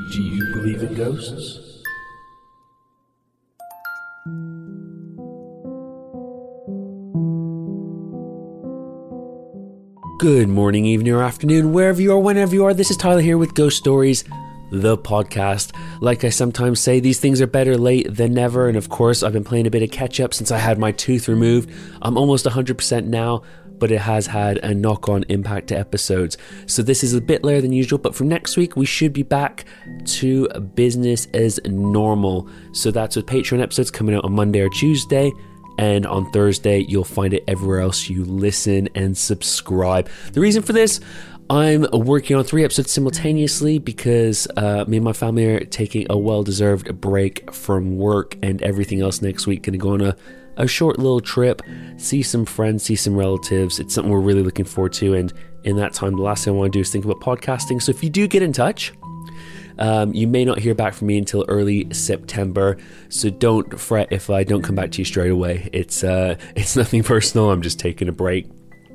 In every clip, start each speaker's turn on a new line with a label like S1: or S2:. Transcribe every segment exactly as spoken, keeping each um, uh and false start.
S1: Do you believe in ghosts? Good morning, evening, or afternoon, wherever you are, whenever you are. This is Tyler here with Ghost Stories, the podcast. Like I sometimes say, these things are better late than never. And of course, I've been playing a bit of catch up since I had my tooth removed. I'm almost one hundred percent now, but it has had a knock-on impact to episodes. So this is a bit later than usual, but from next week, we should be back to business as normal. So that's with Patreon episodes coming out on Monday or Tuesday. And on Thursday, you'll find it everywhere else you listen and subscribe. The reason for this, I'm working on three episodes simultaneously because uh, me and my family are taking a well-deserved break from work and everything else next week. Going to go on a, a short little trip, see some friends, see some relatives. It's something we're really looking forward to. And in that time, the last thing I want to do is think about podcasting. So if you do get in touch, Um, you may not hear back from me until early September, so don't fret if I don't come back to you straight away. It's uh, it's nothing personal. I'm just taking a break.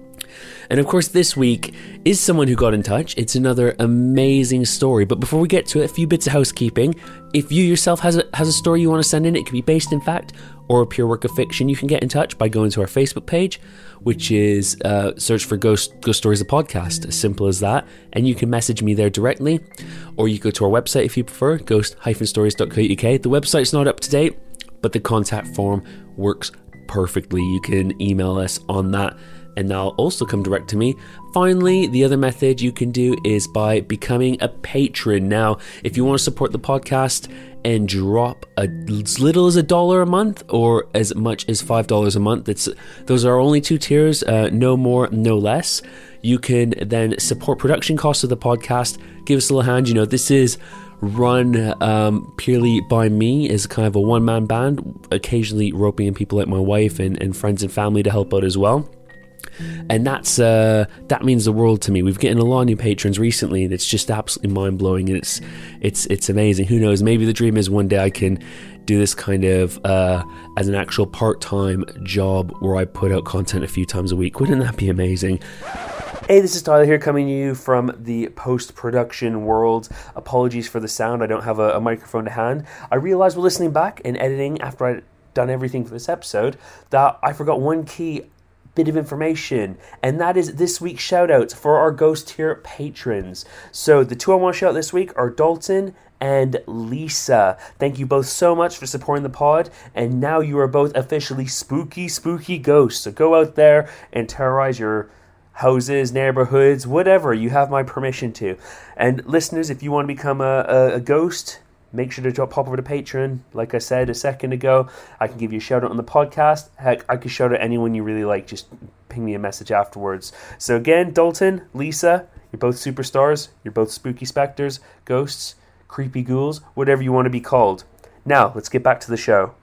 S1: And of course, this week is someone who got in touch. It's another amazing story. But before we get to it, a few bits of housekeeping. If you yourself has a, has a story you want to send in, it could be based in fact or a pure work of fiction, you can get in touch by going to our Facebook page, which is uh, search for Ghost, Ghost Stories, the podcast. As simple as that. And you can message me there directly. Or you go to our website if you prefer, ghost dash stories dot co dot uk. The website's not up to date, but the contact form works perfectly. You can email us on that, and that'll also come direct to me. Finally, the other method you can do is by becoming a patron. Now, if you want to support the podcast and drop a, as little as a dollar a month or as much as five dollars a month, it's, those are only two tiers, uh, no more, no less. You can then support production costs of the podcast. Give us a little hand. You know, this is run um, purely by me as kind of a one-man band, occasionally roping in people like my wife and, and friends and family to help out as well. And that's uh, that means the world to me. We've gotten a lot of new patrons recently, and it's just absolutely mind-blowing, and it's it's it's amazing. Who knows? Maybe the dream is one day I can do this kind of uh, as an actual part-time job where I put out content a few times a week. Wouldn't that be amazing? Hey, this is Tyler here, coming to you from the post-production world. Apologies for the sound. I don't have a, a microphone to hand. I realized while listening back and editing after I'd done everything for this episode that I forgot one key bit of information, and that is this week's shout-outs for our Ghost Tier patrons. So the two I want to shout out this week are Dalton and Lisa. Thank you both so much for supporting the pod, and now you are both officially spooky, spooky ghosts. So go out there and terrorize your houses, neighborhoods, whatever. You have my permission to. And listeners, if you want to become a, a, a ghost, make sure to drop, pop over to Patreon. Like I said a second ago, I can give you a shout out on the podcast. Heck, I could shout out anyone you really like. Just ping me a message afterwards. So again, Dalton, Lisa, you're both superstars. You're both spooky specters, ghosts, creepy ghouls, whatever you want to be called. Now, let's get back to the show.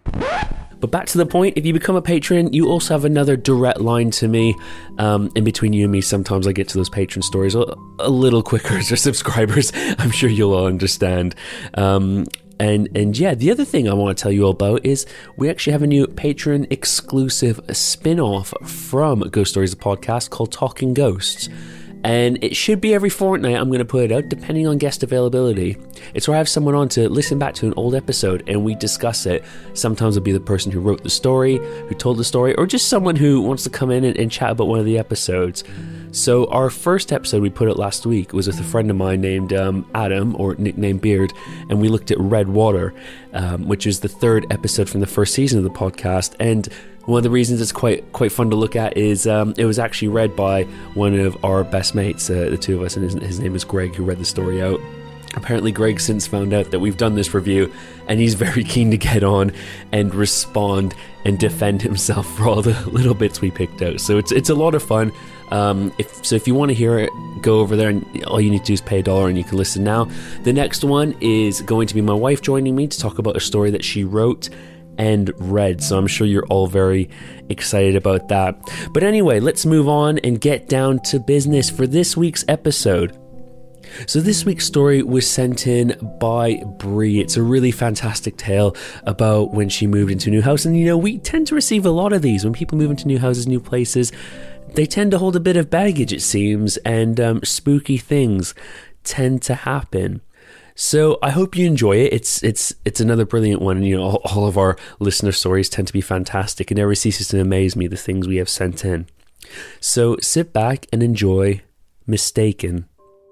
S1: But back to the point, if you become a patron, you also have another direct line to me. Um, in between you and me, sometimes I get to those patron stories a, a little quicker as our subscribers. I'm sure you'll all understand. Um, and, and yeah, the other thing I want to tell you all about is we actually have a new patron exclusive spin-off from Ghost Stories, the podcast, called Talking Ghosts. And it should be every fortnight I'm going to put it out, depending on guest availability. It's where I have someone on to listen back to an old episode and we discuss it. Sometimes it'll be the person who wrote the story, who told the story, or just someone who wants to come in and, and chat about one of the episodes. So our first episode we put out last week was with a friend of mine named um, Adam, or nicknamed Beard, and we looked at Red Water, um, which is the third episode from the first season of the podcast. And one of the reasons it's quite quite fun to look at is um, it was actually read by one of our best mates, uh, the two of us, and his, his name is Greg, who read the story out. Apparently Greg since found out that we've done this review, and he's very keen to get on and respond and defend himself for all the little bits we picked out. So it's it's a lot of fun. Um, if so, if you want to hear it, go over there, and all you need to do is pay a dollar, and you can listen now. The next one is going to be my wife joining me to talk about a story that she wrote and read, so I'm sure you're all very excited about that. But anyway, let's move on and get down to business for this week's episode. So this week's story was sent in by Bree. It's a really fantastic tale about when she moved into a new house. And you know, we tend to receive a lot of these when people move into new houses, new places. They tend to hold a bit of baggage, it seems, and um, spooky things tend to happen. So I hope you enjoy it. It's it's it's another brilliant one. You know, all, all of our listener stories tend to be fantastic. It never ceases to amaze me, the things we have sent in. So sit back and enjoy Mistaken.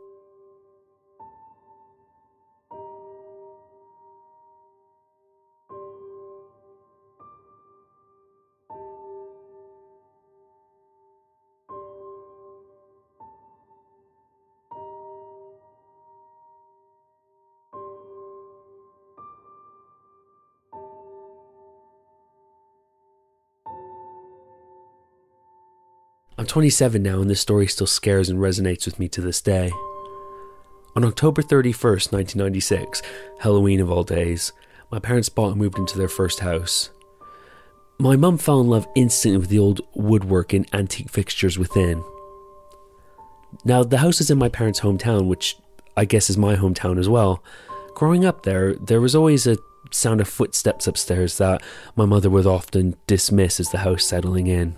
S1: I'm twenty-seven now, and this story still scares and resonates with me to this day. On October thirty-first, nineteen ninety-six, Halloween of all days, my parents bought and moved into their first house. My mum fell in love instantly with the old woodwork and antique fixtures within. Now, the house is in my parents' hometown, which I guess is my hometown as well. Growing up there, there was always a sound of footsteps upstairs that my mother would often dismiss as the house settling in.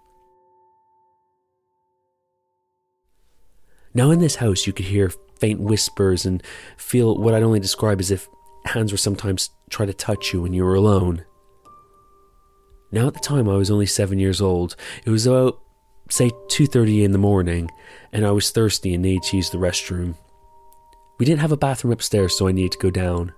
S1: Now in this house you could hear faint whispers and feel what I'd only describe as if hands were sometimes try to touch you when you were alone. Now at the time I was only seven years old. It was about, say, two thirty in the morning, and I was thirsty and needed to use the restroom. We didn't have a bathroom upstairs, so I needed to go down.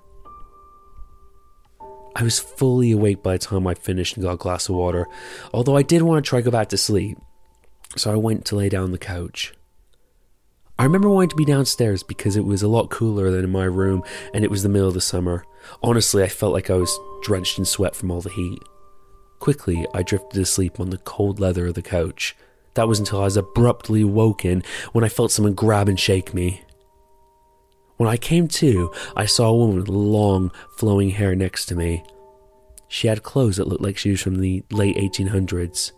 S1: I was fully awake by the time I finished and got a glass of water, although I did want to try to go back to sleep, so I went to lay down on the couch. I remember wanting to be downstairs because it was a lot cooler than in my room, and it was the middle of the summer. Honestly, I felt like I was drenched in sweat from all the heat. Quickly, I drifted asleep on the cold leather of the couch. That was until I was abruptly woken when I felt someone grab and shake me. When I came to, I saw a woman with long, flowing hair next to me. She had clothes that looked like she was from the late eighteen hundreds.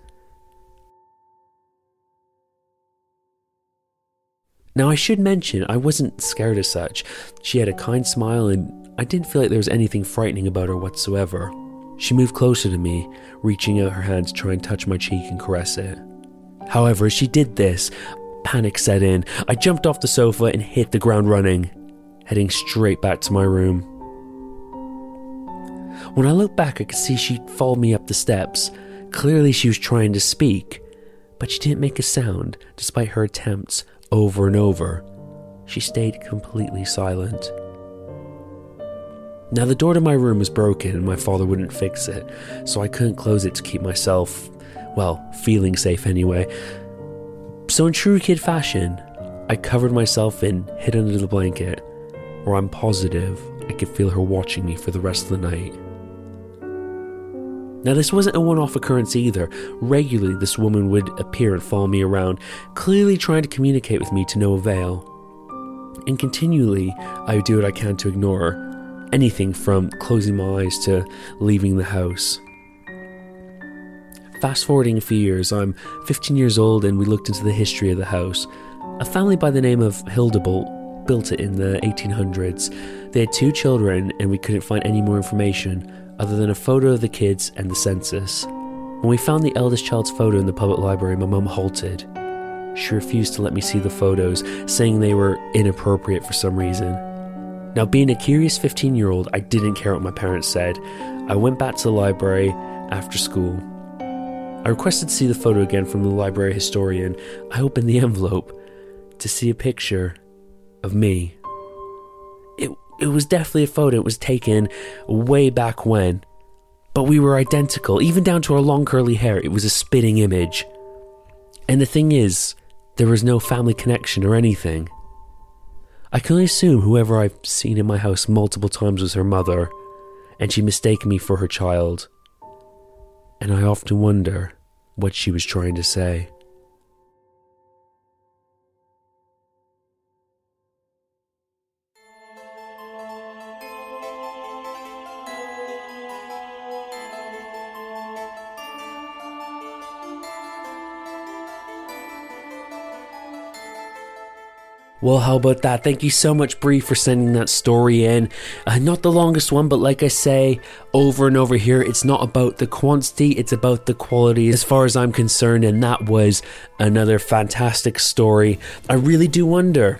S1: Now, I should mention, I wasn't scared as such. She had a kind smile, and I didn't feel like there was anything frightening about her whatsoever. She moved closer to me, reaching out her hand to try and touch my cheek and caress it. However, as she did this, panic set in. I jumped off the sofa and hit the ground running, heading straight back to my room. When I looked back, I could see she'd followed me up the steps. Clearly she was trying to speak, but she didn't make a sound, despite her attempts over and over. She stayed completely silent. Now, the door to my room was broken and my father wouldn't fix it, so I couldn't close it to keep myself, well, feeling safe anyway. So in true kid fashion, I covered myself and hid under the blanket, where I'm positive I could feel her watching me for the rest of the night. Now, this wasn't a one-off occurrence either. Regularly, this woman would appear and follow me around, clearly trying to communicate with me to no avail. And continually, I would do what I can to ignore her, anything from closing my eyes to leaving the house. Fast forwarding a few years, I'm fifteen years old and we looked into the history of the house. A family by the name of Hildebolt built it in the eighteen hundreds. They had two children and we couldn't find any more information other than a photo of the kids and the census. When we found the eldest child's photo in the public library, my mum halted. She refused to let me see the photos, saying they were inappropriate for some reason. Now, being a curious fifteen-year-old, I didn't care what my parents said. I went back to the library after school. I requested to see the photo again from the library historian. I opened the envelope to see a picture of me. It it was definitely a photo. It was taken way back when, but we were identical, even down to our long curly hair. It was a spitting image. And the thing is, there was no family connection or anything. I can only assume whoever I've seen in my house multiple times was her mother, and she mistaken me for her child. And I often wonder what she was trying to say. Well, how about that? Thank you so much, Bree, for sending that story in. Uh, not the longest one, but like I say over and over here, it's not about the quantity, it's about the quality as far as I'm concerned, and that was another fantastic story. I really do wonder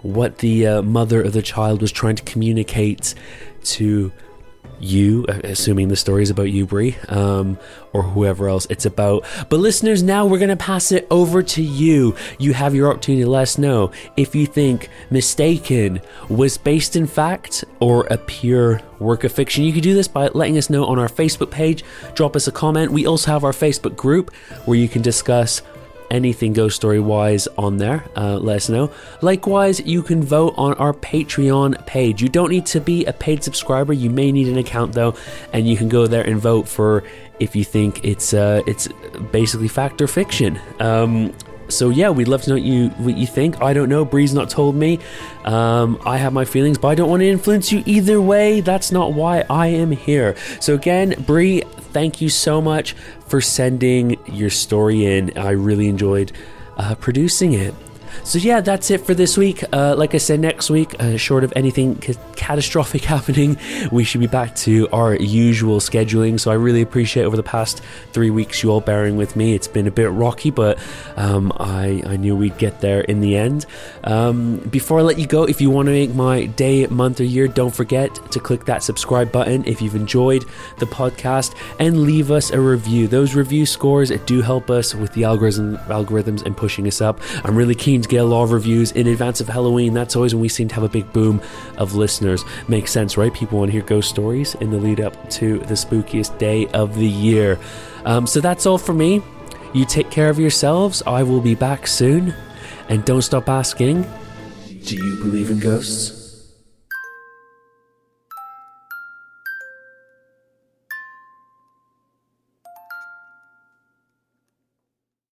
S1: what the uh, mother of the child was trying to communicate to you, assuming the story is about you, Bree, um, or whoever else it's about. But listeners, now we're going to pass it over to you. You have your opportunity to let us know if you think Mistaken was based in fact or a pure work of fiction. You can do this by letting us know on our Facebook page. Drop us a comment. We also have our Facebook group where you can discuss anything ghost story wise on there. Uh, let us know. Likewise, you can vote on our Patreon page. You don't need to be a paid subscriber. You may need an account though, and you can go there and vote for if you think it's uh, it's basically fact or fiction. Um, so yeah, we'd love to know what you what you think. I don't know. Bree's not told me. Um, I have my feelings, but I don't want to influence you either way. That's not why I am here. So again, Bree, thank you so much for sending your story in. I really enjoyed uh, producing it. So yeah, that's it for this week. Uh, like I said, next week, uh, short of anything ca- catastrophic happening, we should be back to our usual scheduling. So I really appreciate over the past three weeks you all bearing with me. It's been a bit rocky, but um, I, I knew we'd get there in the end. Um, before I let you go, if you want to make my day, month, or year, don't forget to click that subscribe button if you've enjoyed the podcast and leave us a review. Those review scores do help us with the algorithm, algorithms and pushing us up. I'm really keen to get a lot of reviews in advance of Halloween. That's always when we seem to have a big boom of listeners. Makes sense, right? People want to hear ghost stories in the lead up to the spookiest day of the year. Um, so that's all for me. You take care of yourselves. I will be back soon. And don't stop asking, do you believe in ghosts?